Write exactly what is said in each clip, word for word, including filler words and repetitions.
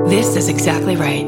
This is exactly right.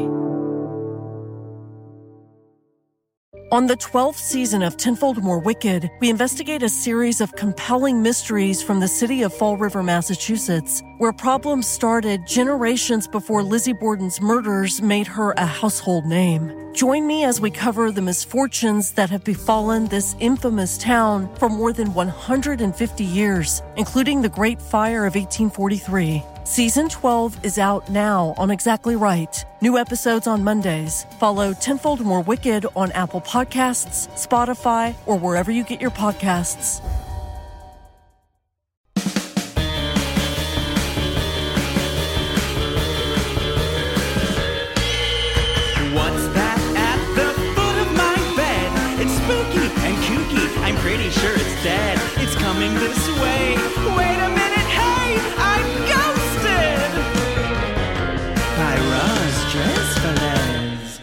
On the twelfth season of Tenfold More Wicked, we investigate a series of compelling mysteries from the city of Fall River, Massachusetts, where problems started generations before Lizzie Borden's murders made her a household name. Join me as we cover the misfortunes that have befallen this infamous town for more than one hundred fifty years, including the Great Fire of eighteen forty-three. Season twelve is out now on Exactly Right. New episodes on Mondays. Follow Tenfold More Wicked on Apple Podcasts, Spotify, or wherever you get your podcasts. What's that at the foot of my bed? It's spooky and kooky. I'm pretty sure it's dead. It's coming this way. Wait a minute, hey, I'm ghosted by Roz Dressfelez.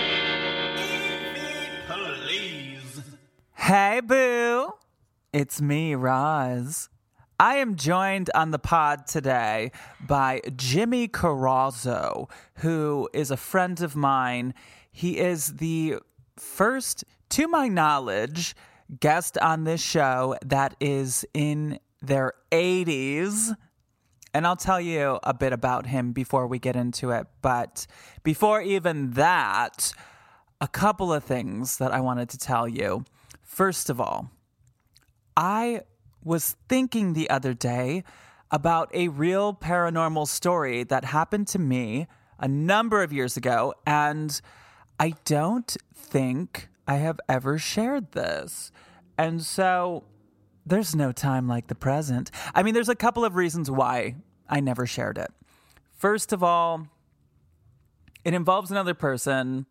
Evie, please. Hey, boo. It's me, Roz. I am joined on the pod today by Jimmy Carrazzo, who is a friend of mine. He is the first, to my knowledge, guest on this show that is in their eighties. And I'll tell you a bit about him before we get into it. But before even that, a couple of things that I wanted to tell you. First of all, I was thinking the other day about a real paranormal story that happened to me a number of years ago, and I don't think I have ever shared this. And so there's no time like the present. I mean, there's a couple of reasons why I never shared it. First of all, it involves another person.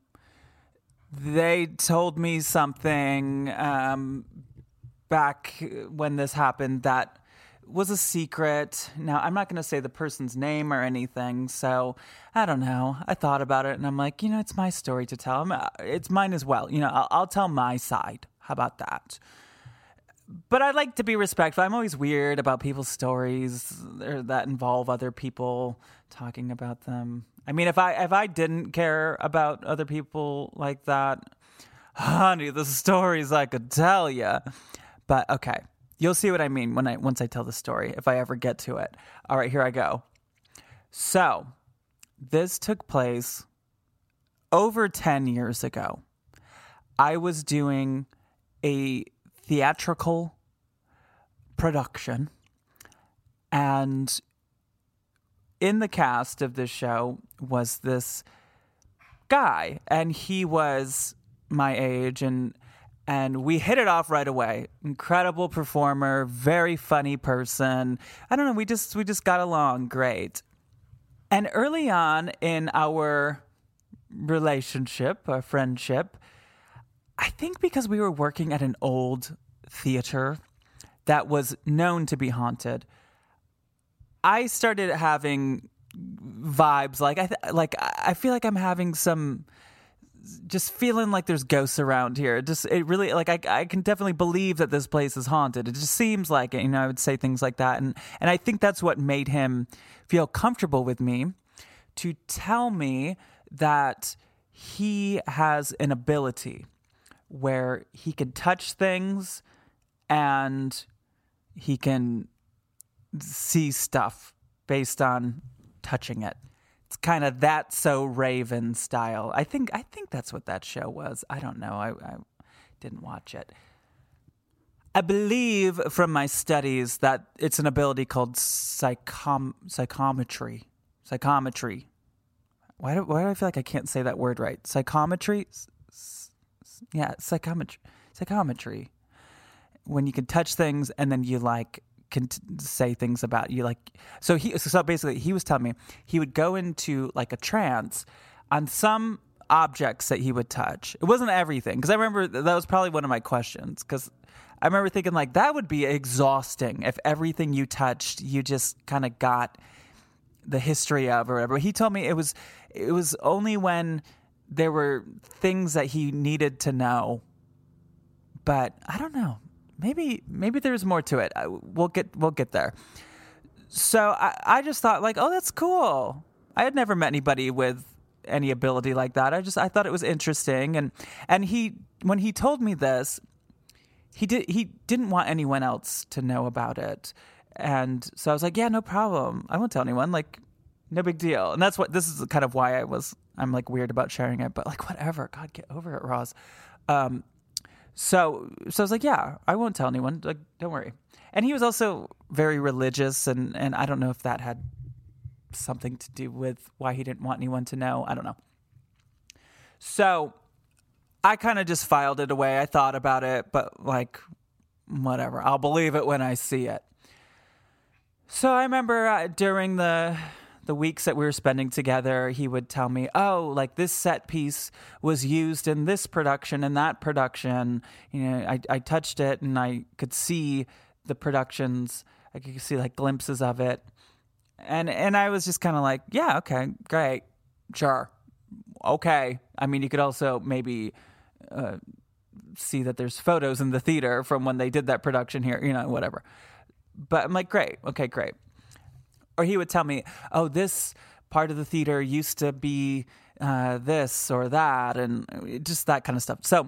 They told me something um, back when this happened that was a secret. Now, I'm not going to say the person's name or anything, so I don't know. I thought about it, and I'm like, you know, it's my story to tell. It's mine as well. You know, I'll, I'll tell my side. How about that? But I like to be respectful. I'm always weird about people's stories that involve other people talking about them. I mean, if I if I didn't care about other people like that, honey, the stories I could tell you. But okay, you'll see what I mean when I once I tell the story, if I ever get to it. All right, here I go. So, this took place over ten years ago. I was doing a theatrical production, and in the cast of this show was this guy, and he was my age, and and we hit it off right away. Incredible performer, very funny person. I don't know, we just we just got along great. And early on in our relationship, our friendship, I think because we were working at an old theater that was known to be haunted, I started having vibes like I th- like I feel like I'm having some, just feeling like there's ghosts around here. It just it really like I I can definitely believe that this place is haunted. It just seems like it. You know, I would say things like that, and and I think that's what made him feel comfortable with me to tell me that he has an ability where he can touch things and he can see stuff based on touching it. It's kind of That So Raven style. I think I think that's what that show was. I don't know. I, I didn't watch it. I believe from my studies that it's an ability called psychom psychometry. Psychometry. Why do, why do I feel like I can't say that word right? Psychometry? Yeah, psychometry. Psychometry. When you can touch things and then you like can t- say things about you, like so he so basically he was telling me he would go into like a trance on some objects that he would touch. It wasn't everything, because I remember that was probably one of my questions, because I remember thinking like that would be exhausting if everything you touched you just kind of got the history of or whatever. He told me it was it was only when there were things that he needed to know. But I don't know. Maybe maybe there's more to it. I, we'll get we'll get there. So I, I just thought like, oh, that's cool. I had never met anybody with any ability like that. I just I thought it was interesting, and and he when he told me this, he did he didn't want anyone else to know about it, and so I was like, yeah, no problem. I won't tell anyone. Like, no big deal. And that's what this is kind of why I was I'm like weird about sharing it, but like whatever. God, get over it, Roz. Um, so so I was like, yeah, I won't tell anyone. Like, don't worry. And he was also very religious, and and I don't know if that had something to do with why he didn't want anyone to know. I don't know. So I kind of just filed it away. I thought about it, but like, whatever. I'll believe it when I see it. So I remember uh, during the the weeks that we were spending together, he would tell me, oh, like this set piece was used in this production and that production. You know, I, I touched it and I could see the productions. I could see like glimpses of it. And and I was just kind of like, yeah, okay, great, sure, okay. I mean, you could also maybe uh, see that there's photos in the theater from when they did that production here, you know, whatever. But I'm like, great, okay, great. Or he would tell me, oh, this part of the theater used to be uh, this or that, and just that kind of stuff. So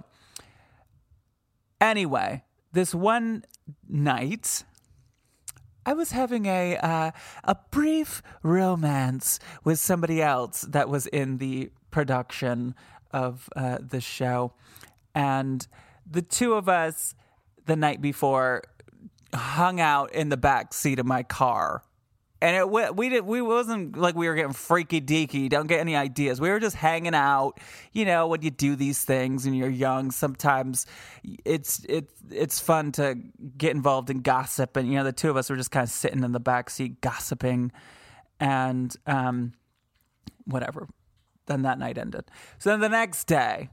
anyway, this one night, I was having a uh, a brief romance with somebody else that was in the production of uh, the show. And the two of us, the night before, hung out in the back seat of my car. And it we, we did we wasn't like we were getting freaky deaky. Don't get any ideas. We were just hanging out. You know, when you do these things and you're young, sometimes it's it's it's fun to get involved in gossip. And you know, the two of us were just kind of sitting in the back seat gossiping, and um, whatever. Then that night ended. So then the next day,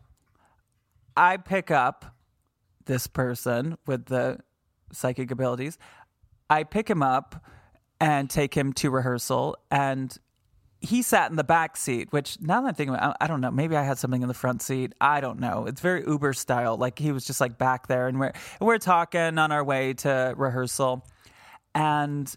I pick up this person with the psychic abilities. I pick him up and take him to rehearsal, and he sat in the back seat, which now that I'm thinking about it, I don't know, maybe I had something in the front seat. I don't know. It's very Uber style. Like he was just like back there, and we're, and we're talking on our way to rehearsal, and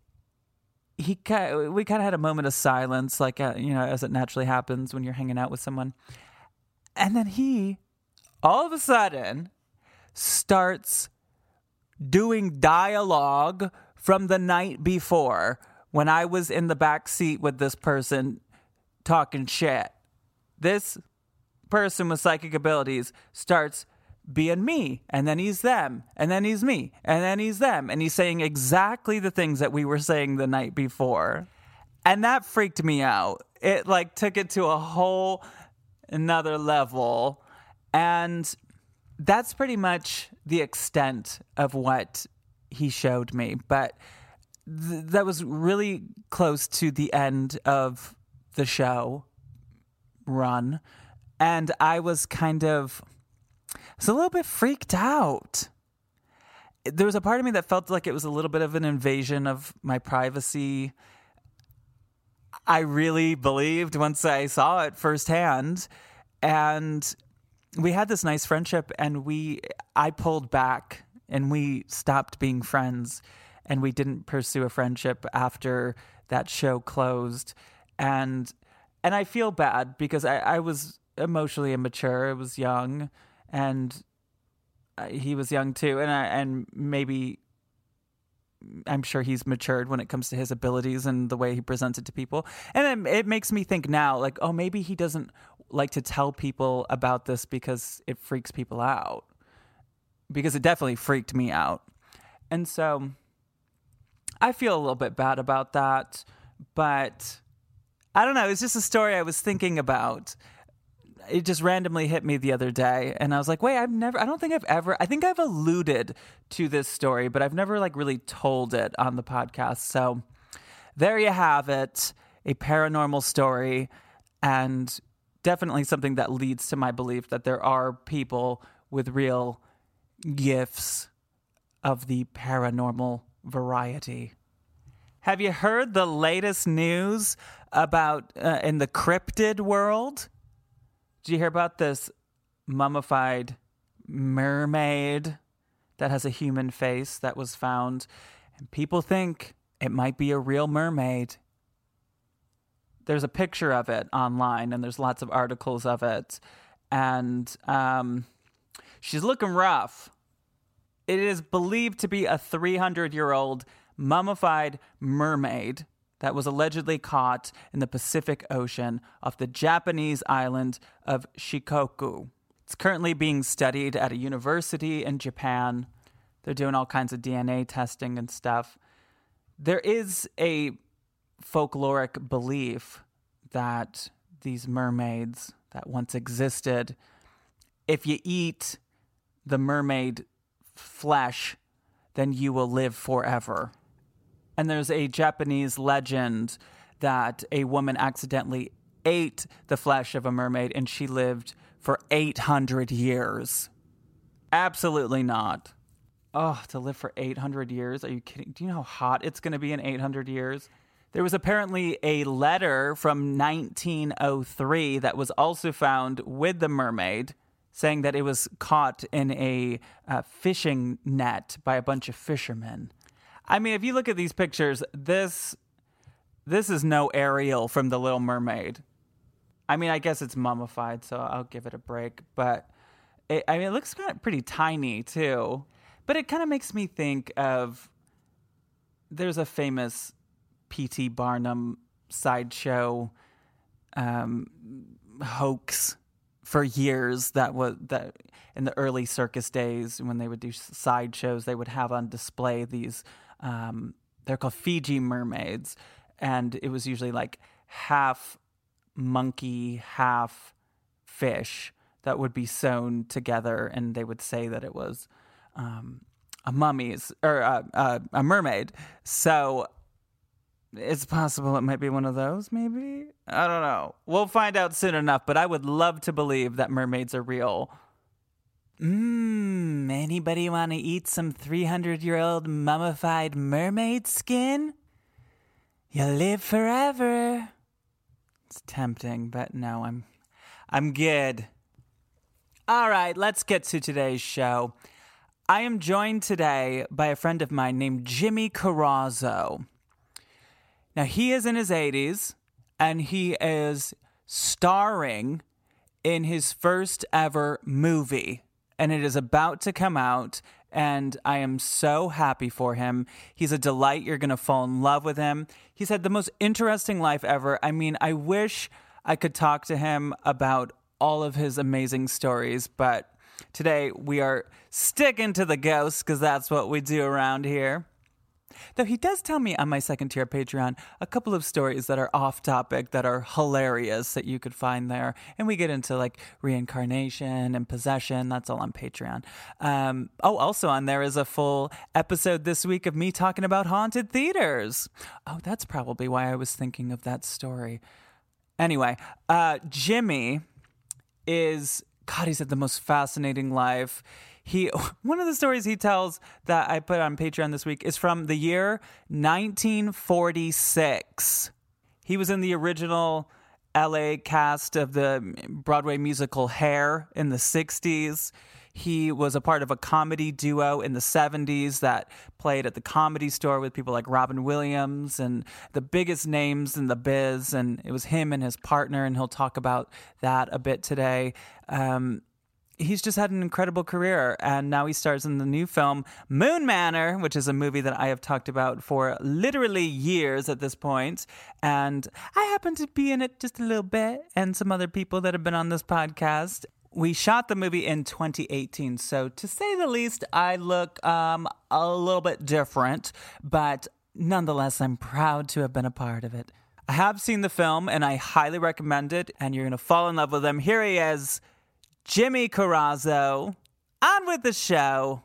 he we kind of had a moment of silence, like, uh, you know, as it naturally happens when you're hanging out with someone. And then he, all of a sudden, starts doing dialogue from the night before when I was in the back seat with this person talking shit. This person with psychic abilities starts being me, and then he's them, and then he's me, and then he's them, and he's saying exactly the things that we were saying the night before. And that freaked me out. It like took it to a whole another level, and that's pretty much the extent of what he showed me. But th- that was really close to the end of the show run, and I was kind of I was a little bit freaked out. There was a part of me that felt like it was a little bit of an invasion of my privacy. I really believed once I saw it firsthand, and we had this nice friendship, and we I pulled back and we stopped being friends, and we didn't pursue a friendship after that show closed. And and I feel bad because I, I was emotionally immature. I was young, and he was young too. And I, and maybe I'm sure he's matured when it comes to his abilities and the way he presents it to people. And it, it makes me think now, like, oh, maybe he doesn't like to tell people about this because it freaks people out. Because it definitely freaked me out. And so I feel a little bit bad about that. But I don't know. It's just a story I was thinking about. It just randomly hit me the other day. And I was like, wait, I've never, I don't think I've ever, I think I've alluded to this story, but I've never like really told it on the podcast. So there you have it. A paranormal story. And definitely something that leads to my belief that there are people with real gifts of the paranormal variety. Have you heard the latest news about uh, in the cryptid world? Did you hear about this mummified mermaid that has a human face that was found? And people think it might be a real mermaid. there's a picture of it online, and there's lots of articles of it. And um, she's looking rough. It is believed to be a three hundred year old mummified mermaid that was allegedly caught in the Pacific Ocean off the Japanese island of Shikoku. It's currently being studied at a university in Japan. They're doing all kinds of D N A testing and stuff. There is a folkloric belief that these mermaids that once existed, if you eat the mermaid flesh, then you will live forever. And there's a Japanese legend that a woman accidentally ate the flesh of a mermaid and she lived for eight hundred years. Absolutely not. Oh, to live for eight hundred years? Are you kidding? Do you know how hot it's going to be in eight hundred years? There was apparently a letter from nineteen oh three that was also found with the mermaid, saying that it was caught in a uh, fishing net by a bunch of fishermen. I mean, if you look at these pictures, this this is no Ariel from The Little Mermaid. I mean, I guess it's mummified, so I'll give it a break. But it, I mean, it looks kind of pretty tiny too. But it kind of makes me think of, there's a famous P T Barnum sideshow um, hoax for years that was that in the early circus days when they would do sideshows, they would have on display these, um, they're called Fiji mermaids. And it was usually like half monkey, half fish that would be sewn together. And they would say that it was um, a mummy's or uh, uh, a mermaid. So it's possible it might be one of those, maybe? I don't know. We'll find out soon enough, but I would love to believe that mermaids are real. Mmm, anybody want to eat some three hundred year old mummified mermaid skin? You'll live forever. It's tempting, but no, I'm I'm good. All right, let's get to today's show. I am joined today by a friend of mine named Jimmy Carrazzo. Now, he is in his eighties, and he is starring in his first ever movie, and it is about to come out, and I am so happy for him. He's a delight. You're going to fall in love with him. He's had the most interesting life ever. I mean, I wish I could talk to him about all of his amazing stories, but today we are sticking to the ghosts because that's what we do around here. Though he does tell me on my second tier Patreon a couple of stories that are off topic that are hilarious that you could find there. And we get into like reincarnation and possession. That's all on Patreon. Um, oh, also on there is a full episode this week of me talking about haunted theaters. Oh, that's probably why I was thinking of that story. Anyway, uh, Jimmy is, God, he's had the most fascinating life. He one of the stories he tells that I put on Patreon this week is from the year nineteen forty-six. He was in the original L A cast of the Broadway musical Hair in the sixties. He was a part of a comedy duo in the seventies that played at the Comedy Store with people like Robin Williams and the biggest names in the biz. And it was him and his partner, and he'll talk about that a bit today. Um, he's just had an incredible career, and now he stars in the new film Moon Manor, which is a movie that I have talked about for literally years at this point. And I happen to be in it just a little bit, and some other people that have been on this podcast. We shot the movie in twenty eighteen, so to say the least, I look um, a little bit different, but nonetheless, I'm proud to have been a part of it. I have seen the film, and I highly recommend it, and you're going to fall in love with him. Here he is, Jimmy Carrazzo. On with the show.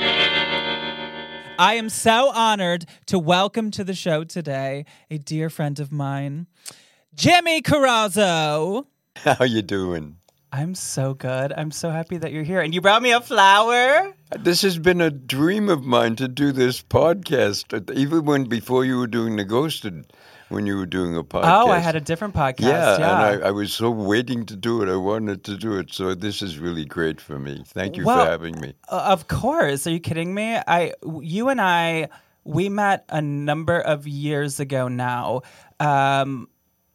I am so honored to welcome to the show today a dear friend of mine, Jimmy Carrazzo. How you doing? I'm so good. I'm so happy that you're here. And you brought me a flower? This has been a dream of mine to do this podcast, even when before you were doing The Ghosted, when you were doing a podcast. Oh, I had a different podcast. Yeah, yeah. and I, I was so waiting to do it. I wanted to do it. So this is really great for me. Thank you well, for having me. Of course. Are you kidding me? I, you and I, we met a number of years ago now. Um,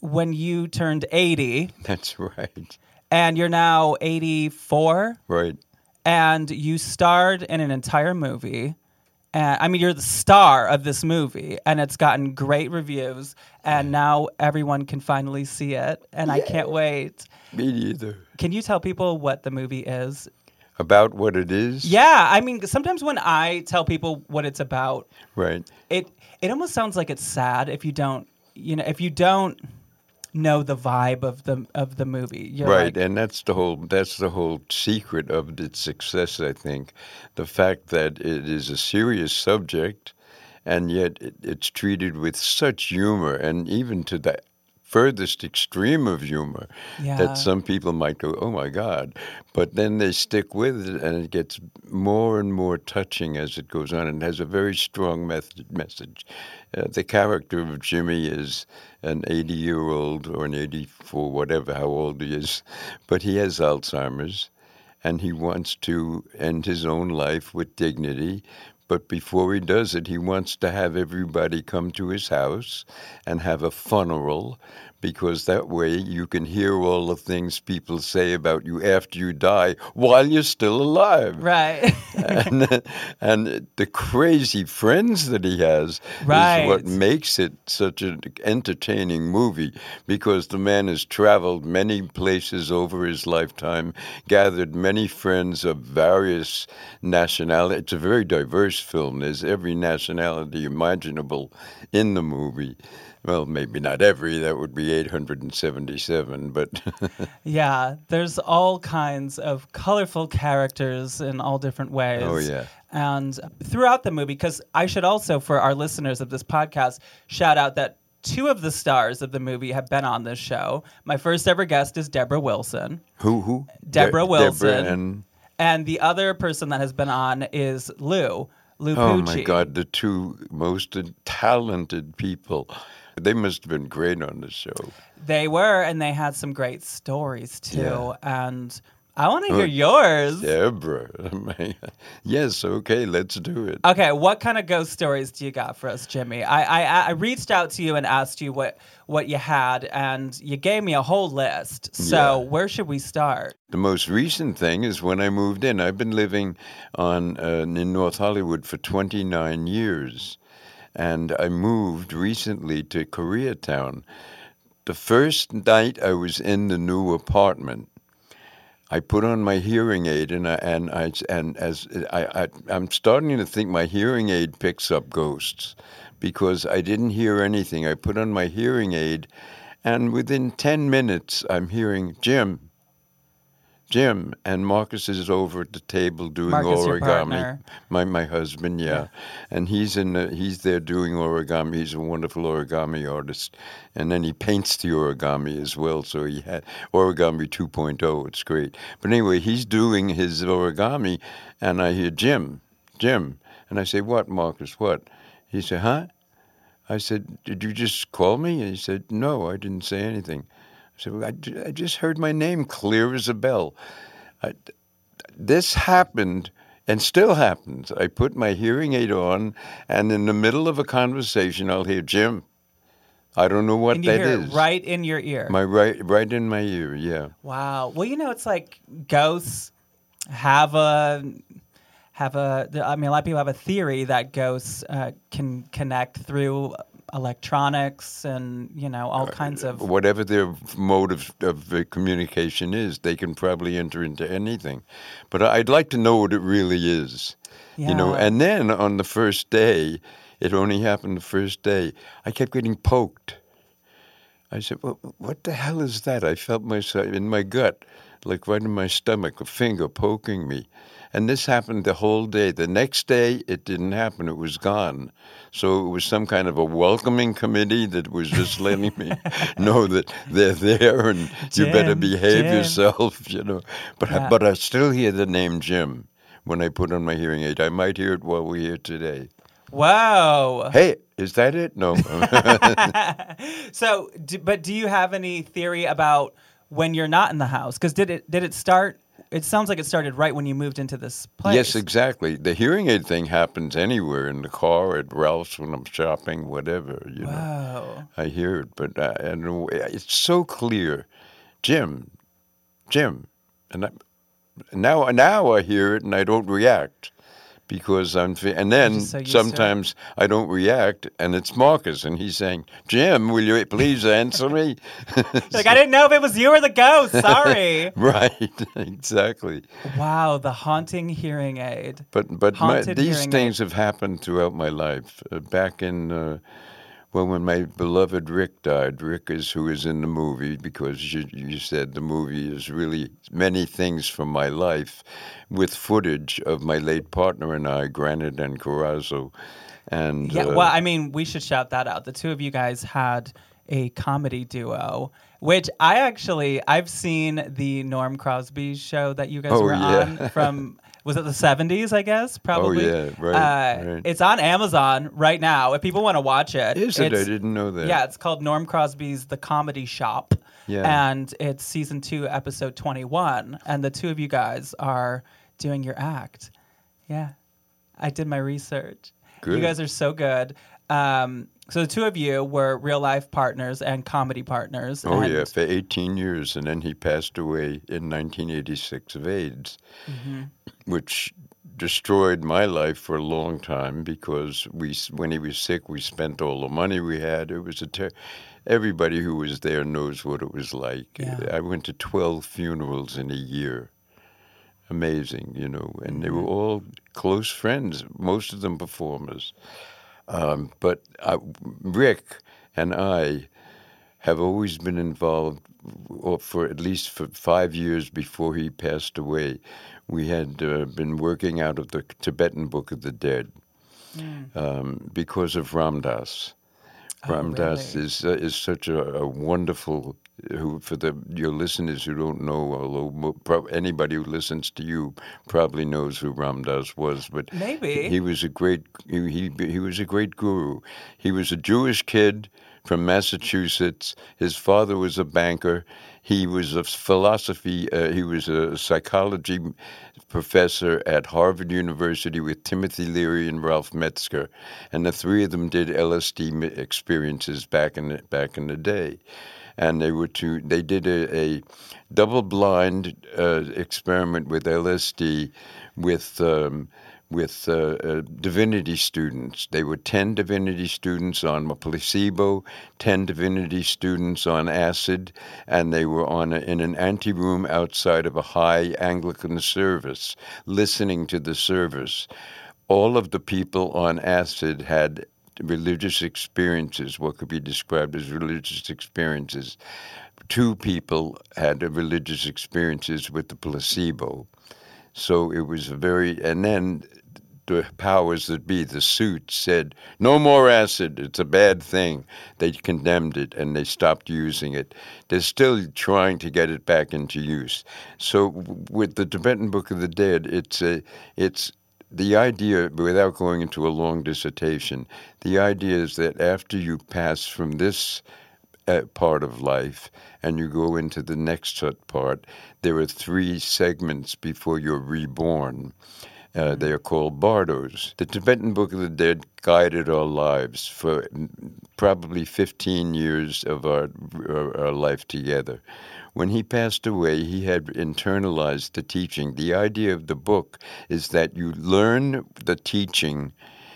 when you turned eighty. That's right. And you're now eighty-four. Right. And you starred in an entire movie. And I mean, you're the star of this movie, and it's gotten great reviews, and now everyone can finally see it, and yeah. I can't wait. Me neither. Can you tell people what the movie is? About what it is? Yeah, I mean, sometimes when I tell people what it's about, right, it it almost sounds like it's sad if you don't, you know, if you don't know the vibe of the of the movie. You're right, like, and that's the whole that's the whole secret of its success, I think. The fact that it is a serious subject, and yet it, it's treated with such humor, and even to the furthest extreme of humor, yeah. that some people might go, "Oh my God," but then they stick with it, and it gets more and more touching as it goes on, and has a very strong method, message. Uh, the character of Jimmy is an eighty-year-old or an eighty-four, whatever, how old he is, but he has Alzheimer's, and he wants to end his own life with dignity. But before he does it, he wants to have everybody come to his house and have a funeral, because that way you can hear all the things people say about you after you die while you're still alive. Right. and, and the crazy friends that he has right. is what makes it such an entertaining movie, because the man has traveled many places over his lifetime, gathered many friends of various nationalities. It's a very diverse film. There's every nationality imaginable in the movie. Well, maybe not every. That would be eight hundred seventy-seven, but... yeah, there's all kinds of colorful characters in all different ways. Oh, yeah. And throughout the movie, because I should also, for our listeners of this podcast, shout out that two of the stars of the movie have been on this show. My first ever guest is Deborah Wilson. Who, who? Deborah De- Wilson. Deborah and... and the other person that has been on is Lou. Lou Oh, Pucci. my God, the two most talented people. They must have been great on the show. They were, and they had some great stories, too. Yeah. And I want to hear oh, yours. Deborah. Yes, okay, let's do it. Okay, what kind of ghost stories do you got for us, Jimmy? I I, I reached out to you and asked you what, what you had, and you gave me a whole list. So yeah. Where should we start? The most recent thing is when I moved in. I've been living on uh, in North Hollywood for twenty-nine years. And I moved recently to Koreatown. The first night I was in the new apartment, I put on my hearing aid, and I, and I and as I, I I'm starting to think my hearing aid picks up ghosts, because I didn't hear anything. I put on my hearing aid, and within ten minutes I'm hearing Jim. Jim, and Marcus is over at the table doing Marcus, origami. Your partner. My my husband, yeah, yeah. And he's in the, he's there doing origami. He's a wonderful origami artist, and then he paints the origami as well. So he had origami two point oh. It's great. But anyway, he's doing his origami, and I hear Jim, Jim, and I say, "What, Marcus? What?" He said, "Huh?" I said, "Did you just call me?" And he said, "No, I didn't say anything." So I, I just heard my name clear as a bell. I, this happened and still happens. I put my hearing aid on, and in the middle of a conversation, I'll hear Jim. I don't know what and you that hear is. It right in your ear. My right, right in my ear. Yeah. Wow. Well, you know, it's like ghosts have a have a. I mean, a lot of people have a theory that ghosts uh, can connect through electronics and, you know, all kinds of... Uh, whatever their mode of, of uh, communication is, they can probably enter into anything. But I'd like to know what it really is. Yeah. You know, and then on the first day, it only happened the first day, I kept getting poked. I said, well, what the hell is that? I felt myself in my gut, like right in my stomach, a finger poking me. And this happened the whole day. The next day, it didn't happen. It was gone. So it was some kind of a welcoming committee that was just letting me know that they're there and Jim, you better behave Jim. yourself, you know. But yeah. I, but I still hear the name Jim when I put on my hearing aid. I might hear it while we're here today. Wow. Hey, is that it? No. So, do, but do you have any theory about when you're not in the house? Because did it did it start it sounds like it started right when you moved into this place. Yes, exactly. The hearing aid thing happens anywhere, in the car, at Ralph's, when I'm shopping, whatever. You Wow. know, I hear it, but I, I don't know, it's so clear, Jim, Jim, and I, now now I hear it and I don't react. Because I'm, and then so sometimes I don't react, and it's Marcus, and he's saying, "Jim, will you please answer me?" Like, I didn't know if it was you or the ghost. Sorry. Right, exactly. Wow, the haunting hearing aid. But but my, Haunted these hearing things aid. have happened throughout my life. Uh, back in, uh, well, when my beloved Rick died, Rick is who is in the movie, because you, you said the movie is really many things from my life, with footage of my late partner and I, Granite and Corazzo. And Yeah, uh, well, I mean, we should shout that out. The two of you guys had a comedy duo, which I actually, I've seen the Norm Crosby show that you guys Oh, were yeah. on from, was it the seventies, I guess? Probably. yeah, right, Uh, right. It's on Amazon right now. If people want to watch it. Is it? I it's- didn't know that. Yeah, it's called Norm Crosby's The Comedy Shop. Yeah. And it's season two, episode twenty-one. And the two of you guys are doing your act. Yeah. I did my research. Good. You guys are so good. Um, so the two of you were real life partners and comedy partners. Oh, and yeah, for eighteen years. And then he passed away in nineteen eighty-six of AIDS, Mm-hmm. which destroyed my life for a long time, because we, when he was sick, we spent all the money we had. It was a ter- everybody who was there knows what it was like. Yeah. I went to twelve funerals in a year. Amazing, you know, and they were all close friends, most of them performers. Um, but I, Rick and I have always been involved, or for at least for five years before he passed away. We had uh, been working out of the Tibetan Book of the Dead um, because of Ram Dass. Oh, Ram Dass really? is uh, is such a, a wonderful. Who for the your listeners who don't know, although mo- prob- anybody who listens to you probably knows who Ram Dass was, but Maybe. he was a great he, he he was a great guru. He was a Jewish kid from Massachusetts. His father was a banker. He was a philosophy. Uh, he was a psychology professor at Harvard University with Timothy Leary and Ralph Metzger, and the three of them did L S D experiences back in the, back in the day. And they were to they did a, a double-blind uh, experiment with L S D with um, with uh, uh, divinity students. They were ten divinity students on a placebo, ten divinity students on acid, and they were on a, in an anteroom outside of a high Anglican service, listening to the service. All of the people on acid had religious experiences, what could be described as religious experiences. Two people had religious experiences with the placebo. So it was a very, and then the powers that be, the suit, said, no more acid, it's a bad thing. They condemned it and they stopped using it. They're still trying to get it back into use. So with the Tibetan Book of the Dead, it's a, it's, the idea, without going into a long dissertation, the idea is that after you pass from this uh, part of life and you go into the next part, there are three segments before you're reborn. Uh, they are called bardos. The Tibetan Book of the Dead guided our lives for probably fifteen years of our, our, our life together. When he passed away, he had internalized the teaching. The idea of the book is that you learn the teaching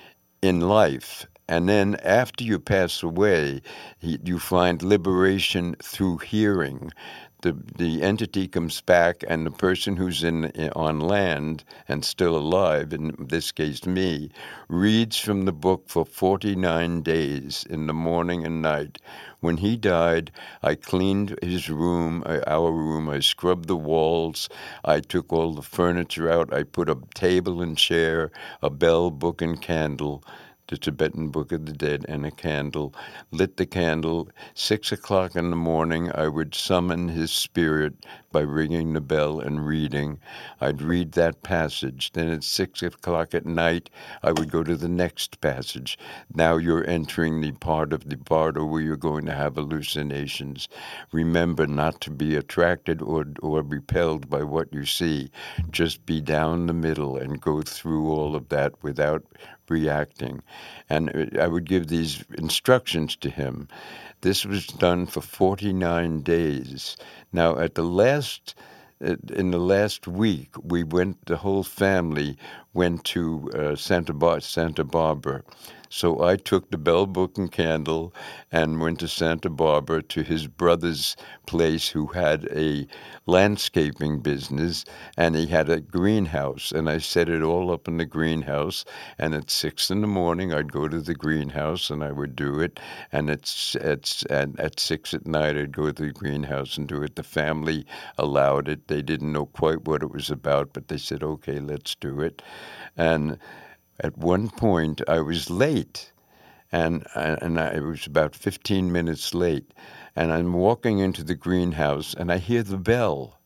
in life, and then after you pass away, he, you find liberation through hearing. The, the entity comes back, and the person who's in, in on land and still alive, in this case me, reads from the book for forty-nine days in the morning and night. When he died, I cleaned his room, our room. I scrubbed the walls. I took all the furniture out. I put a table and chair, a bell, book, and candle. the Tibetan Book of the Dead, and a candle, lit the candle. Six o'clock in the morning, I would summon his spirit by ringing the bell and reading. I'd read that passage. Then at six o'clock at night, I would go to the next passage. Now you're entering the part of the bardo where you're going to have hallucinations. Remember not to be attracted or, or repelled by what you see. Just be down the middle and go through all of that without reacting. And I would give these instructions to him. This was done for forty-nine days. Now, at the last, in the last week, we went, the whole family went to uh, Santa, Bar- Santa Barbara. So I took the bell book and candle and went to Santa Barbara to his brother's place, who had a landscaping business, and he had a greenhouse. And I set it all up in the greenhouse. And at six in the morning, I'd go to the greenhouse and I would do it. And it's at, at, at six at night, I'd go to the greenhouse and do it. The family allowed it. They didn't know quite what it was about, but they said, okay, let's do it. And at one point, I was late, and and I, it was about fifteen minutes late, and I'm walking into the greenhouse, and I hear the bell.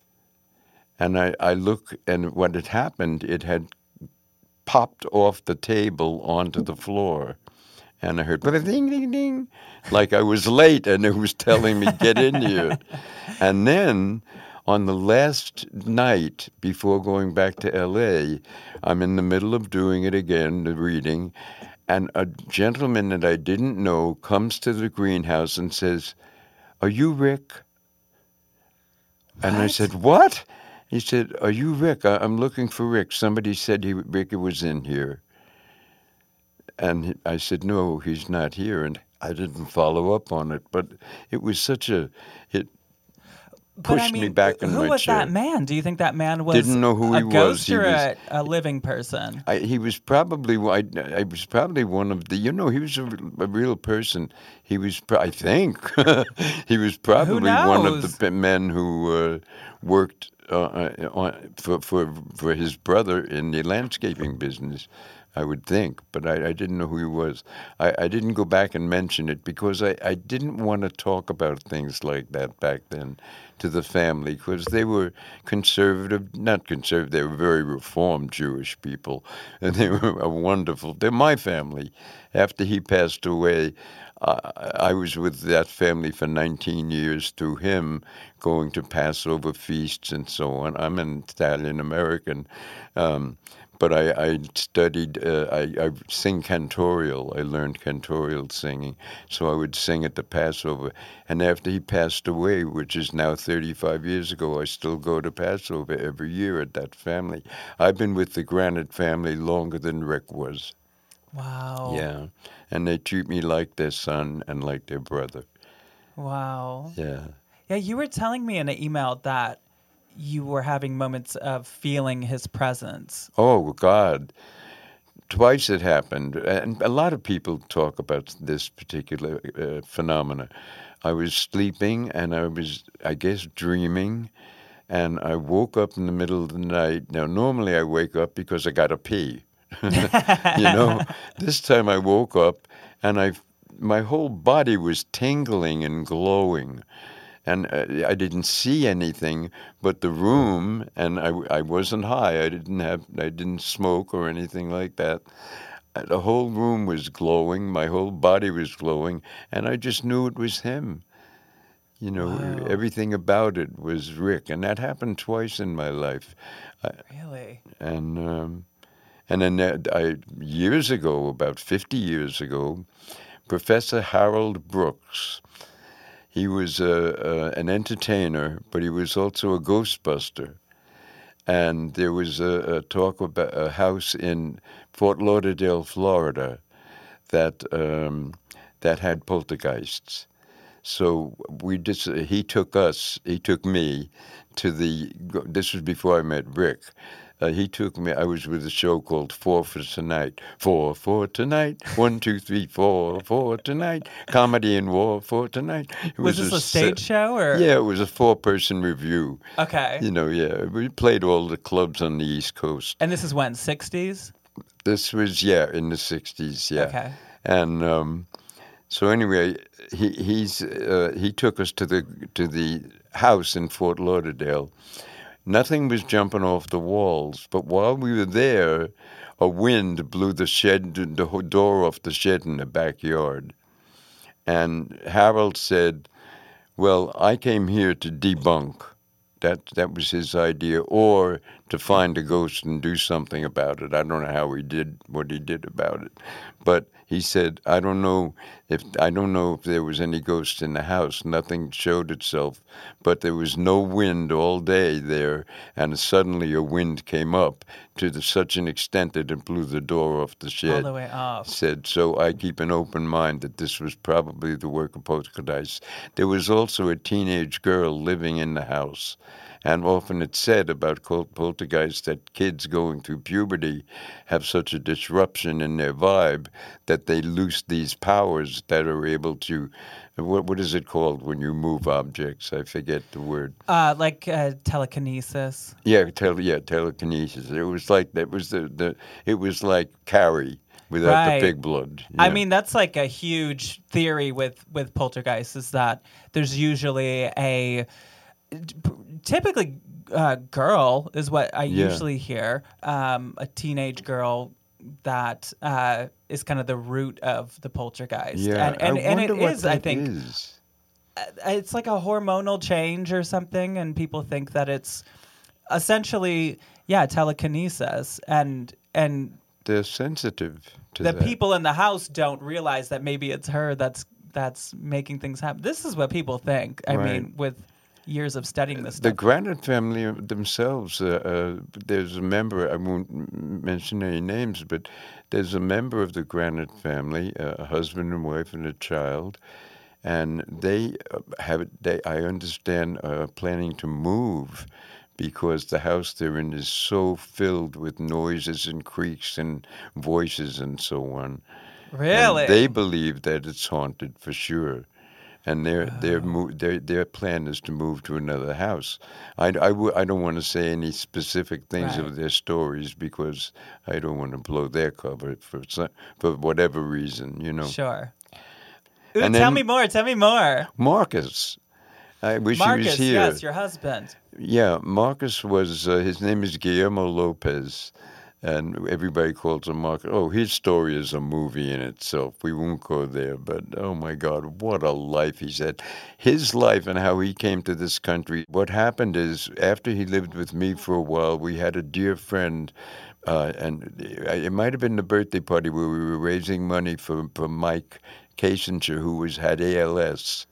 And I, I look, and what had happened, it had popped off the table onto the floor. And I heard, ding, ding, ding, like I was late, and it was telling me, get in here. And then on the last night before going back to L A, I'm in the middle of doing it again, the reading, and a gentleman that I didn't know comes to the greenhouse and says, are you Rick? What? And I said, what? He said, are you Rick? I- I'm looking for Rick. Somebody said he, Rick was in here. And I said, no, he's not here. And I didn't follow up on it. But it was such a... it. But pushed I mean, me back in who my was chair. that man? Do you think that man was Didn't know who a he ghost was. He or was, a, a living person? I, he was probably I, I was probably one of the. You know, he was a, a real person. He was, I think, he was probably one of the men who uh, worked uh, on, for for for his brother in the landscaping business. I would think, but I, I didn't know who he was. I, I didn't go back and mention it because I, I didn't want to talk about things like that back then to the family, because they were conservative, not conservative, they were very reformed Jewish people, and they were a wonderful, they're my family. After he passed away, uh, I was with that family for nineteen years through him, going to Passover feasts and so on. I'm an Italian-American. Um, But I, I studied, uh, I, I sing cantorial. I learned cantorial singing. So I would sing at the Passover. And after he passed away, which is now thirty-five years ago, I still go to Passover every year at that family. I've been with the Granite family longer than Rick was. Wow. Yeah. And they treat me like their son and like their brother. Wow. Yeah. Yeah, you were telling me in an email that you were having moments of feeling his presence. Oh, God. Twice it happened. And a lot of people talk about this particular uh, phenomena. I was sleeping and I was, I guess, dreaming. And I woke up in the middle of the night. Now, normally I wake up because I got to pee. You know, this time I woke up and I, my whole body was tingling and glowing. And uh, I didn't see anything but the room, and I, I wasn't high. I didn't have, I didn't smoke or anything like that. The whole room was glowing. My whole body was glowing, and I just knew it was him. You know, Wow. everything about it was Rick, and that happened twice in my life. Really? I, and um, and then uh, I, years ago, about fifty years ago, Professor Harold Brooks. He was uh, uh, an entertainer, but he was also a ghostbuster. And there was a, a talk about a house in Fort Lauderdale, Florida, that um, that had poltergeists. So we just he took us, he took me to the. This was before I met Rick. Uh, he took me, I was with a show called Four for Tonight. Four for Tonight. One, two, three, four for tonight. Comedy and War for Tonight. It was, was this a, a stage se- show? Or? Yeah, it was a four-person review. Okay. You know, yeah. We played all the clubs on the East Coast. And this is when, sixties? This was, yeah, in the sixties, yeah. Okay. And um, so anyway, he he's uh, he took us to the to the house in Fort Lauderdale. Nothing was jumping off the walls, but while we were there, a wind blew the shed, the ho- door off the shed in the backyard. And Harold said, "Well, I came here to debunk." That that was his idea, or to find a ghost and do something about it. I don't know how he did what he did about it, but he said, "I don't know if I don't know if there was any ghost in the house. Nothing showed itself, but there was no wind all day there, and suddenly a wind came up to the, such an extent that it blew the door off the shed." All the way up. Said, so I keep an open mind that this was probably the work of poltergeist. There was also a teenage girl living in the house. And often it's said about poltergeists that kids going through puberty have such a disruption in their vibe that they lose these powers that are able to, what what is it called when you move objects? I forget the word. Uh, like uh, telekinesis. Yeah, tele, yeah, telekinesis. It was like that was the, the it was like Carrie without Right. the pig blood. I Yeah. mean, that's like a huge theory with, with poltergeists is that there's usually a typically uh, girl is what I Yeah. usually hear, um, a teenage girl that uh, is kind of the root of the poltergeist. Yeah, and and, I and it wonder what is, I that think, is. it's like a hormonal change or something, and people think that it's essentially, yeah, telekinesis, and and They're sensitive to the that. people in the house don't realize that maybe it's her that's that's making things happen. This is what people think. I Right. mean, with years of studying this The stuff. Granite family themselves, uh, uh, there's a member, I won't m- mention any names, but there's a member of the Granite family, uh, a husband and wife and a child, and they uh, have, they, I understand, uh, planning to move because the house they're in is so filled with noises and creaks and voices and so on. Really? And they believe that it's haunted for sure. And their their mo- their their plan is to move to another house. I, I, w- I don't want to say any specific things Right. of their stories because I don't want to blow their cover for some, for whatever reason, you know. Sure. Ooh, And tell then- me more. Tell me more. Marcus, I wish he Marcus, was here. yes, your husband. Yeah, Marcus was, uh, his name is Guillermo Lopez, and everybody calls him Marcus. Oh, his story is a movie in itself. We won't go there, but oh my God, what a life he's had. His life and how he came to this country. What happened is, after he lived with me for a while, we had a dear friend, uh, and it might have been the birthday party where we were raising money for, for Mike Kasinger, who was had A L S.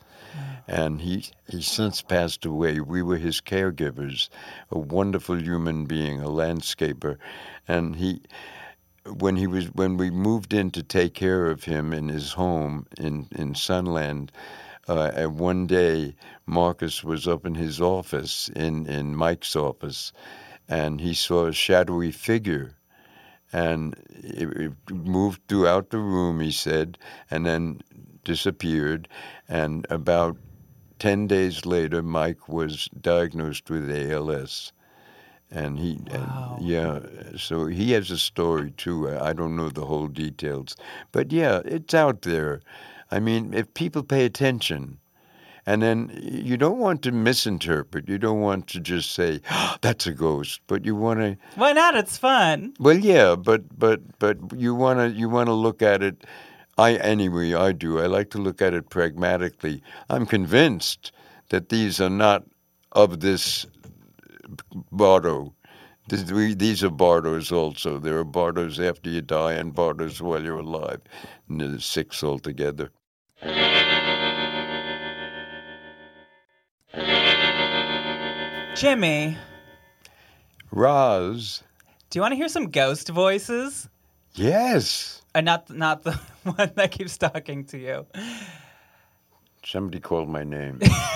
And he he's since passed away. We were his caregivers, a wonderful human being, a landscaper. And he, when he was when we moved in to take care of him in his home in in Sunland, uh, and one day Marcus was up in his office in in Mike's office, and he saw a shadowy figure. And it, it moved throughout the room, he said, and then disappeared. And about ten days later, Mike was diagnosed with A L S. And he, Wow. and yeah, so he has a story too. I don't know the whole details. But yeah, it's out there. I mean, if people pay attention, and then you don't want to misinterpret. You don't want to just say, oh, that's a ghost. But you want to, Why not? It's fun. well, yeah, but but but you want to you want to look at it. I anyway, I do. I like to look at it pragmatically. I'm convinced that these are not of this Bardo. This, we, these are Bardos also. There are Bardos after you die and Bardos while you're alive. And there's six altogether. Jimmy, Roz, do you want to hear some ghost voices? yes. Uh, not not the one that keeps talking to you. Somebody called my name.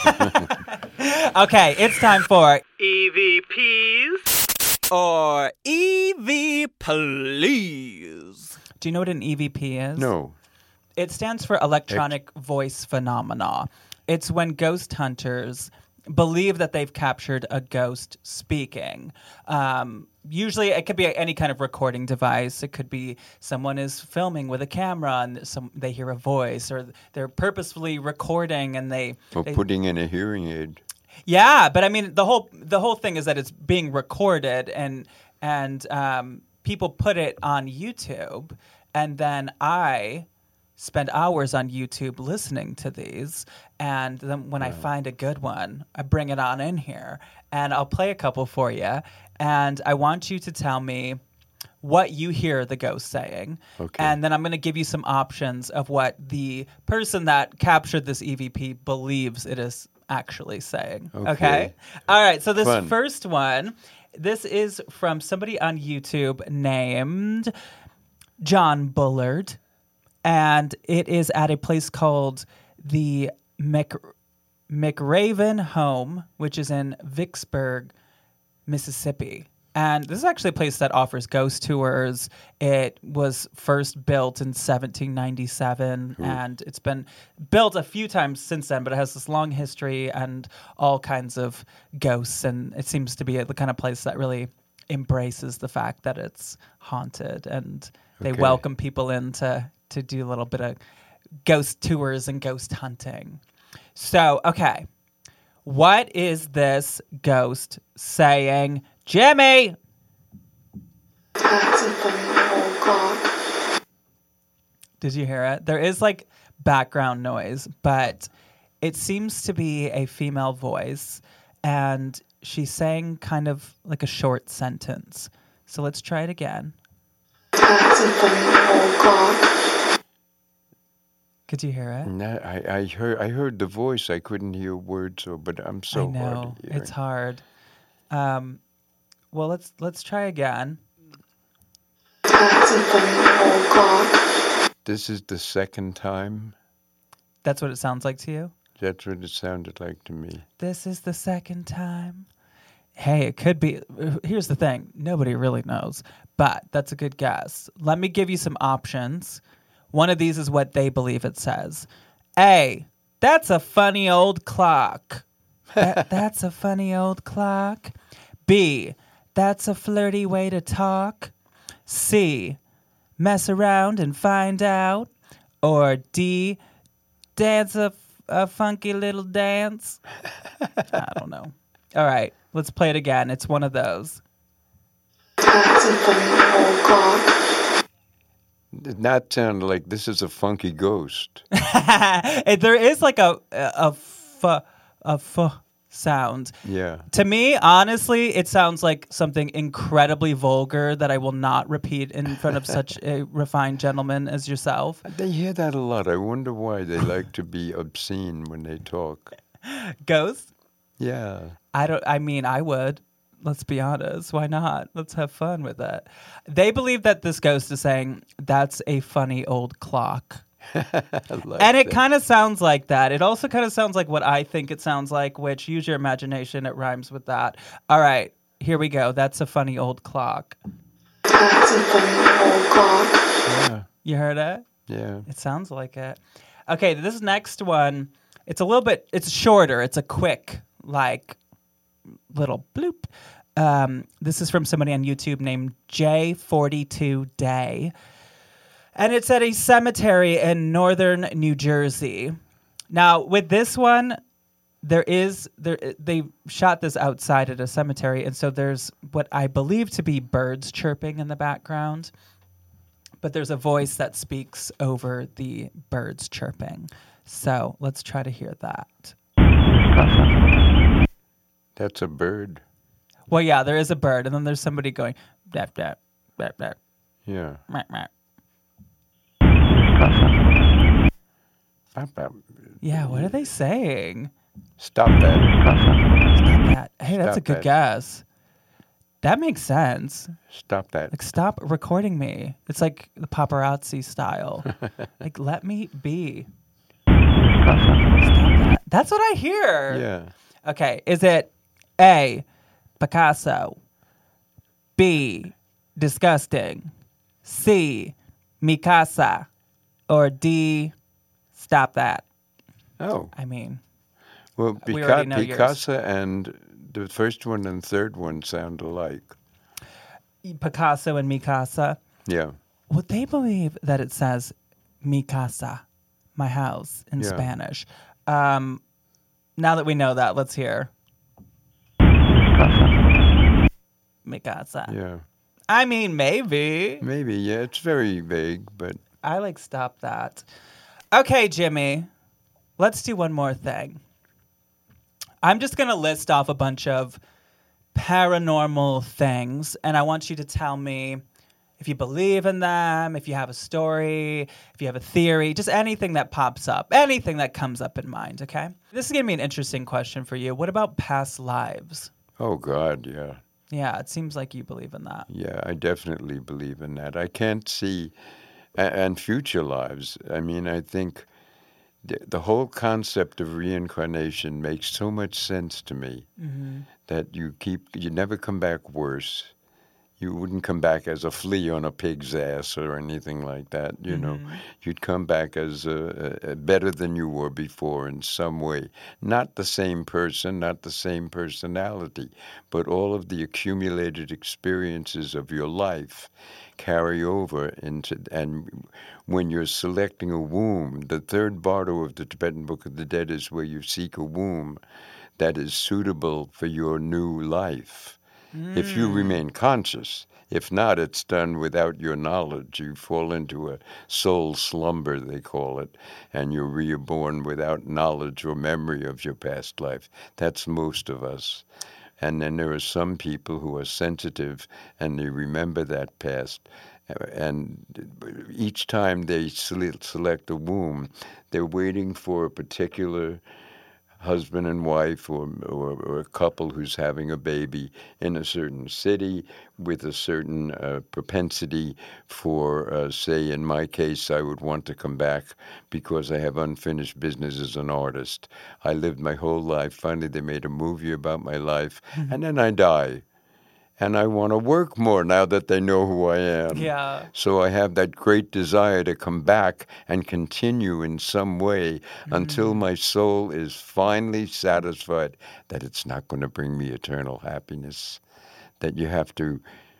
Okay, it's time for E V Ps or E V Please. Do you know what an E V P is? No. It stands for electronic voice phenomena. It's when ghost hunters believe that they've captured a ghost speaking. Um, usually it could be any kind of recording device. It could be someone is filming with a camera and some, they hear a voice, or they're purposefully recording and they... Or they, putting in a hearing aid. Yeah, but I mean, the whole the whole thing is that it's being recorded and, and um, people put it on YouTube, and then I... spend hours on YouTube listening to these, and then when wow. I find a good one, I bring it on in here, and I'll play a couple for you, and I want you to tell me what you hear the ghost saying, okay. and then I'm going to give you some options of what the person that captured this E V P believes it is actually saying. Okay? Okay. All right, so this Fun. first one, this is from somebody on YouTube named John Bullard. And it is at a place called the Mc, McRaven Home, which is in Vicksburg, Mississippi. And this is actually a place that offers ghost tours. It was first built in seventeen ninety-seven, Ooh. And it's been built a few times since then, but it has this long history and all kinds of ghosts. And it seems to be the kind of place that really embraces the fact that it's haunted, and they okay. welcome people in to... to do a little bit of ghost tours and ghost hunting. So, okay. What is this ghost saying? Jimmy! Did you hear it? There is like background noise, but it seems to be a female voice, and she's saying kind of like a short sentence. So let's try it again. Could you hear it? No, I, I heard I heard the voice. I couldn't hear words, or but I'm so I know hard to hear. It's hard. Um, well, let's let's try again. This is the second time. That's what it sounds like to you? That's what it sounded like to me. This is the second time. Hey, it could be. Here's the thing. Nobody really knows, but that's a good guess. Let me give you some options. One of these is what they believe it says. A, that's a funny old clock. That, that's a funny old clock. B, that's a flirty way to talk. C, mess around and find out. Or D, dance a, a funky little dance. I don't know. All right, let's play it again. It's one of those. That's a funny old clock. Did not sound like this is a funky ghost. There is like a a, a f a f sound. Yeah. To me, honestly, it sounds like something incredibly vulgar that I will not repeat in front of such a refined gentleman as yourself. They hear that a lot. I wonder why they like to be obscene when they talk. Ghosts? Yeah. I don't. I mean, I would. Let's be honest. Why not? Let's have fun with it. They believe that this ghost is saying, that's a funny old clock. like and it that. kind of sounds like that. It also kind of sounds like what I think it sounds like, which, use your imagination, it rhymes with that. All right, here we go. That's a funny old clock. That's a funny old clock. Yeah. You heard it? Yeah. It sounds like it. Okay, this next one, it's a little bit, it's shorter. It's a quick, like, little bloop. Um, this is from somebody on YouTube named J forty-two Day. And it's at a cemetery in northern New Jersey. Now, with this one, there is there they shot this outside at a cemetery, and so there's what I believe to be birds chirping in the background. But there's a voice that speaks over the birds chirping. So let's try to hear that. That's a bird. Well, yeah, there is a bird, and then there's somebody going, dap, dap, dap, dap. Yeah. Meh, meh. Bop, bop. Yeah, what are they saying? Stop that. Stop that. Hey, that's Stop a good that. guess. That makes sense. Stop that. Like, stop recording me. It's like the paparazzi style. Like, let me be. Stop that. That's what I hear. Yeah. Okay, is it A, Picasso, B, disgusting, C, Mikasa, or D, stop that? Oh. I mean, Well, we Pica- already know yours. Picasa and the first one and third one sound alike. Picasso and Mikasa. Yeah. Would they believe that it says mi casa, my house, in Yeah. Spanish? Um, now that we know that, let's hear. Mi casa. Yeah. I mean, maybe. Maybe, yeah. It's very vague, but I like stop that. Okay, Jimmy, let's do one more thing. I'm just going to list off a bunch of paranormal things, and I want you to tell me if you believe in them, if you have a story, if you have a theory, just anything that pops up, anything that comes up in mind, okay? This is going to be an interesting question for you. What about past lives? oh, God, yeah. Yeah, it seems like you believe in that. Yeah, I definitely believe in that. I can't see, a- and future lives. I mean, I think the, the whole concept of reincarnation makes so much sense to me that you keep, you never come back worse. You wouldn't come back as a flea on a pig's ass or anything like that, you know. You'd come back as a, a, a better than you were before in some way. Not the same person, not the same personality, but all of the accumulated experiences of your life carry over into, and when you're selecting a womb, the third bardo of the Tibetan Book of the Dead is where you seek a womb that is suitable for your new life. If you remain conscious. If not, it's done without your knowledge. You fall into a soul slumber, they call it, and you're reborn without knowledge or memory of your past life. That's most of us. And then there are some people who are sensitive and they remember that past. And each time they select a womb, they're waiting for a particular husband and wife or, or, or a couple who's having a baby in a certain city with a certain uh, propensity for, uh, say, in my case, I would want to come back because I have unfinished business as an artist. I lived my whole life. Finally, they made a movie about my life, and then I die. And I want to work more now that they know who I am. Yeah. So I have that great desire to come back and continue in some way until my soul is finally satisfied that it's not going to bring me eternal happiness. That you have to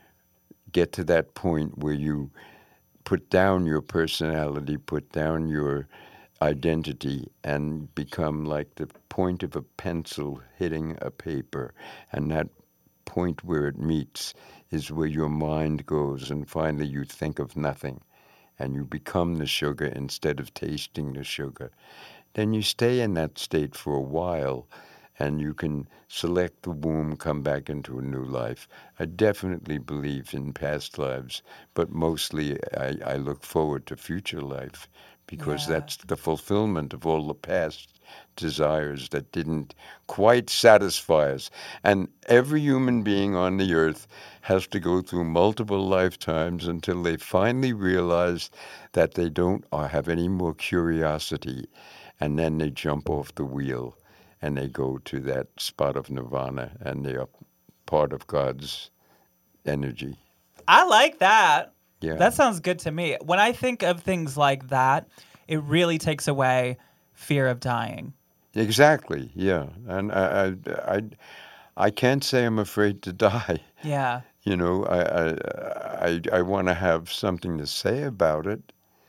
get to that point where you put down your personality, put down your identity, and become like the point of a pencil hitting a paper. And that point where it meets is where your mind goes, and finally you think of nothing and you become the sugar instead of tasting the sugar. Then you stay in that state for a while and you can select the womb, come back into a new life. I definitely believe in past lives, but mostly I, I look forward to future life because Yeah. that's the fulfillment of all the past desires that didn't quite satisfy us. And every human being on the earth has to go through multiple lifetimes until they finally realize that they don't have any more curiosity. And then they jump off the wheel and they go to that spot of nirvana and they are part of God's energy. I like that. Yeah. That sounds good to me. When I think of things like that, it really takes away fear of dying. Exactly, yeah. And I, I, I, I can't say I'm afraid to die. Yeah. You know, I, I, I, I want to have something to say about it.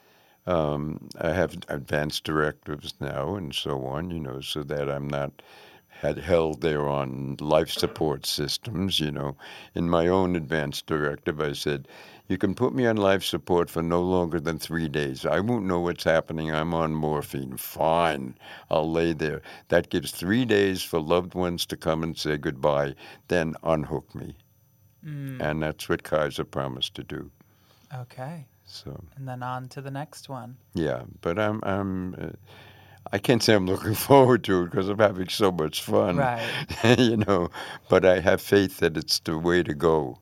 Um, I have advanced directives now and so on, you know, so that I'm not had held there on life support systems, you know. In my own advanced directive, I said, you can put me on life support for no longer than three days. I won't know what's happening. I'm on morphine. Fine. I'll lay there. That gives three days for loved ones to come and say goodbye, then unhook me. Mm. And that's what Kaiser promised to do. Okay. So. And then on to the next one. Yeah, but I'm, I'm, uh, I can't say I'm looking forward to it because I'm having so much fun. Right. You know, but I have faith that it's the way to go.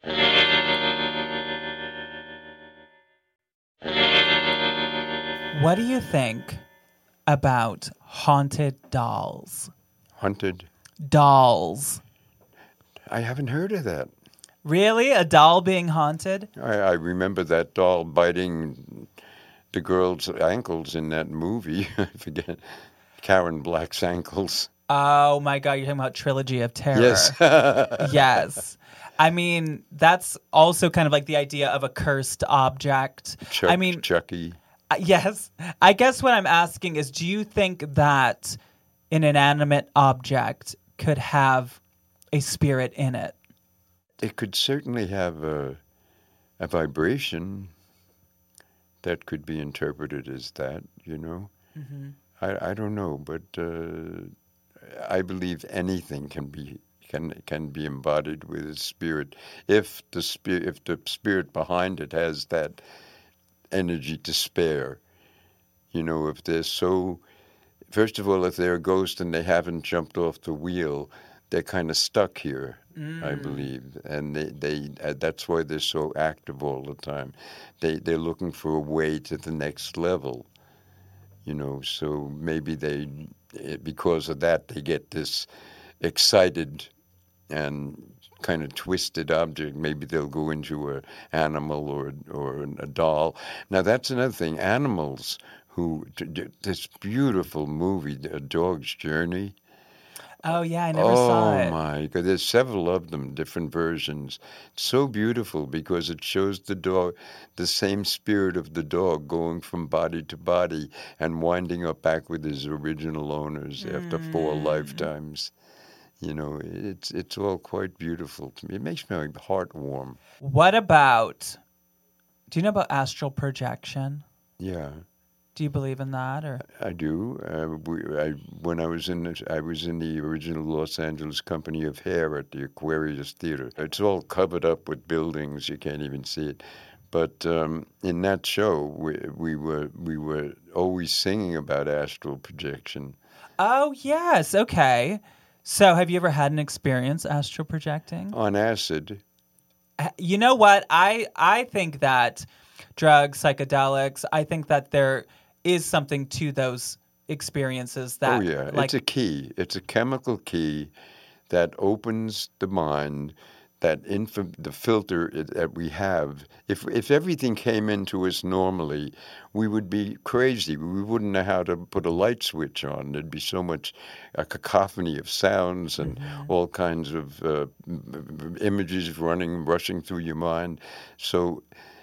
What do you think about haunted dolls? Haunted? Dolls. I haven't heard of that. Really? A doll being haunted? I, I remember that doll biting the girl's ankles in that movie. I forget. Karen Black's ankles. Oh my God, you're talking about Trilogy of Terror. Yes. Yes. I mean, that's also kind of like the idea of a cursed object. Chuck, I mean, Chucky. uh, yes. I guess what I'm asking is, do you think that an inanimate object could have a spirit in it? It could certainly have a, a vibration that could be interpreted as that, you know. Mm-hmm. I, I don't know, but uh, I believe anything can be can can be embodied with a spirit if the spirit if the spirit behind it has that energy to spare. You know, if they're so, first of all, if they're a ghost and they haven't jumped off the wheel, they're kind of stuck here, mm. I believe, and they they uh, that's why they're so active all the time. They they're looking for a way to the next level. You know, so maybe they, because of that, they get this excited and kind of twisted object. Maybe they'll go into an animal or or a doll. Now, that's another thing. Animals who, this beautiful movie, A Dog's Journey. Oh, yeah, I never oh, saw it. Oh, my God. There's several of them, different versions. It's so beautiful because it shows the dog, the same spirit of the dog going from body to body and winding up back with his original owners mm. after four lifetimes. You know, it's it's all quite beautiful to me. It makes my heart warm. What about, do you know about astral projection? Yeah. Do you believe in that, or? I do. Uh, we, I, when I was in, the, I was in the original Los Angeles Company of Hair at the Aquarius Theater. It's all covered up with buildings; you can't even see it. But um, in that show, we, we were we were always singing about astral projection. Oh yes, okay. So, have you ever had an experience astral projecting? On acid. You know what? I I think that drugs, psychedelics. I think that there is something to those experiences that. Oh yeah, like, it's a key. It's a chemical key that opens the mind. That inf- the filter that we have. If if everything came into us normally, we would be crazy. We wouldn't know how to put a light switch on. There'd be so much a cacophony of sounds and mm-hmm. all kinds of uh, images running, rushing through your mind. So,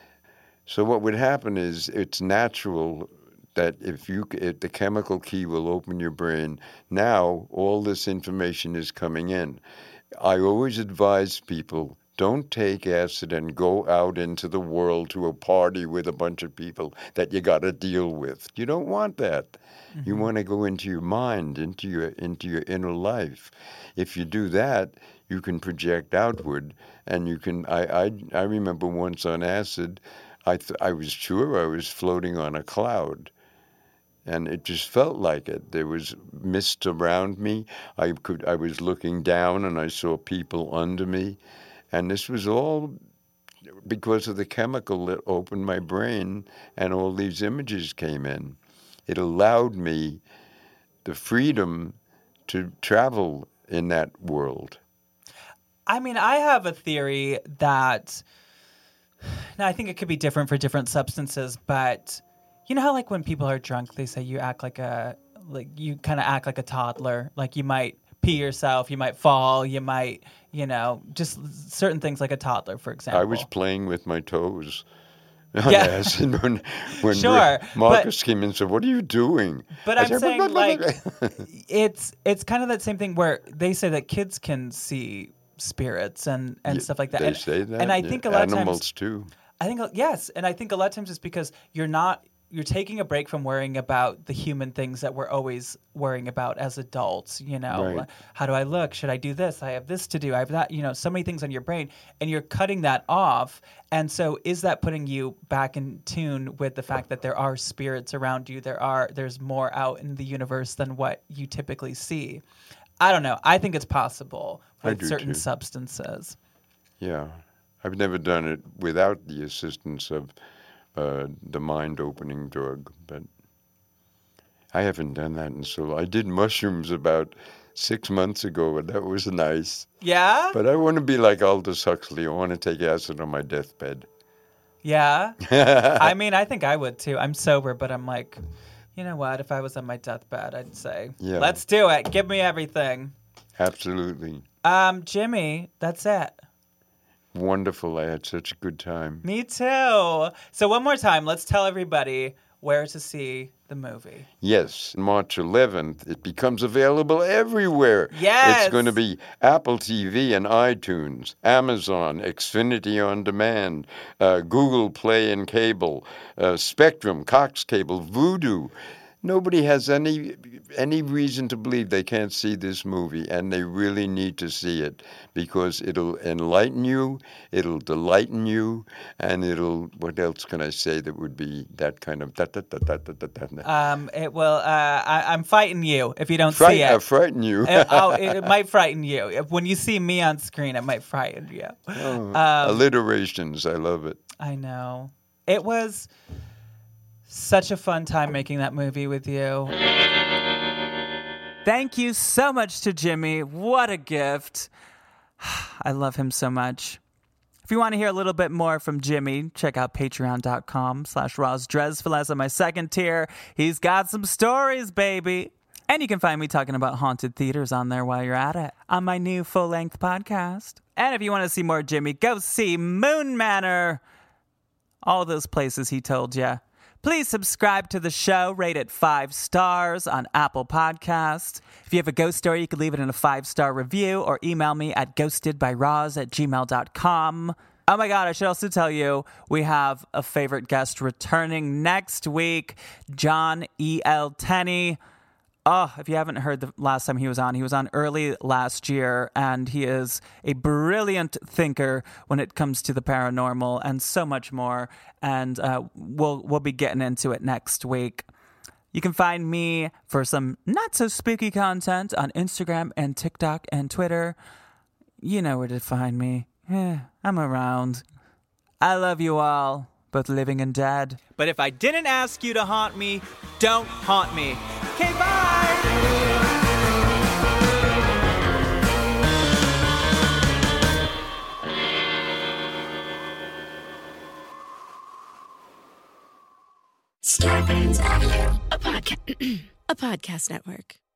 so what would happen is it's natural that if you if the chemical key will open your brain. Now all this information is coming in. I always advise people, don't take acid and go out into the world to a party with a bunch of people that you got to deal with. You don't want that. Mm-hmm. You want to go into your mind, into your into your inner life. If you do that, you can project outward, and you can. I I, I remember once on acid, I th- I was sure I was floating on a cloud. And it just felt like it. There was mist around me. I could. I was looking down, and I saw people under me, and this was all because of the chemical that opened my brain, and all these images came in. It allowed me the freedom to travel in that world. I mean, I have a theory that. Now, I think it could be different for different substances, but. You know how, like, when people are drunk, they say you act like a, like, you kind of act like a toddler. Like, you might pee yourself, you might fall, you might, you know, just certain things like a toddler, for example. I was playing with my toes on yeah. acid when, when sure, Marcus but, came in and said, what are you doing? But I I'm said, saying, blah, blah, blah, blah. like, it's it's kind of that same thing where they say that kids can see spirits and, and yeah, stuff like that. They and, say that? And I yeah. think a lot Animals, of times... Animals, too. I think, yes, and I think a lot of times it's because you're not... You're taking a break from worrying about the human things that we're always worrying about as adults. You know, right. How do I look? Should I do this? I have this to do. I have that. You know, so many things on your brain, and you're cutting that off. And so, is that putting you back in tune with the fact that there are spirits around you? There are. There's more out in the universe than what you typically see. I don't know. I think it's possible with certain too. substances. Yeah, I've never done it without the assistance of. Uh, the mind-opening drug, but I haven't done that in so long. I did mushrooms about six months ago, and that was nice. Yeah? But I want to be like Aldous Huxley. I want to take acid on my deathbed. Yeah? I mean, I think I would, too. I'm sober, but I'm like, You know what? If I was on my deathbed, I'd say, Yeah. let's do it. Give me everything. Absolutely. Um, Jimmy, that's it. Wonderful. I had such a good time. Me too. So one more time, let's tell everybody where to see the movie. Yes, March eleventh, it becomes available everywhere. Yes. It's going to be Apple T V and iTunes, Amazon, Xfinity On Demand, uh, Google Play and Cable, uh, Spectrum, Cox Cable, Vudu. Nobody has any any reason to believe they can't see this movie, and they really need to see it because it'll enlighten you, it'll delight in you, and it'll, what else can I say that would be that kind of... Da, da, da, da, da, da, da. Um, it will, uh, I, I'm fighting you if you don't Fright, see it. uh, frighten you. it, oh, it, it might frighten you. If, when you see me on screen, it might frighten you. Oh, um, alliterations, I love it. I know. It was such a fun time making that movie with you. Thank you so much to Jimmy. What a gift. I love him so much. If you want to hear a little bit more from Jimmy, check out patreon.com slash Roz Dresfiles on my second tier. He's got some stories, baby. And you can find me talking about haunted theaters on there while you're at it on my new full-length podcast. And if you want to see more Jimmy, go see Moon Manor. All those places he told you. Please subscribe to the show, rate it five stars on Apple Podcasts. If you have a ghost story, you can leave it in a five-star review or email me at ghostedbyroz at gmail dot com. Oh my God, I should also tell you, we have a favorite guest returning next week, John E L. Tenney. Oh, if you haven't heard the last time he was on, he was on early last year, and he is a brilliant thinker when it comes to the paranormal and so much more. And uh, we'll we'll be getting into it next week. You can find me for some not so spooky content on Instagram and TikTok and Twitter. You know where to find me. Yeah, I'm around. I love you all, both living and dead. But if I didn't ask you to haunt me, don't haunt me. Okay, bye! Starburns Audio, a podcast, a podcast network.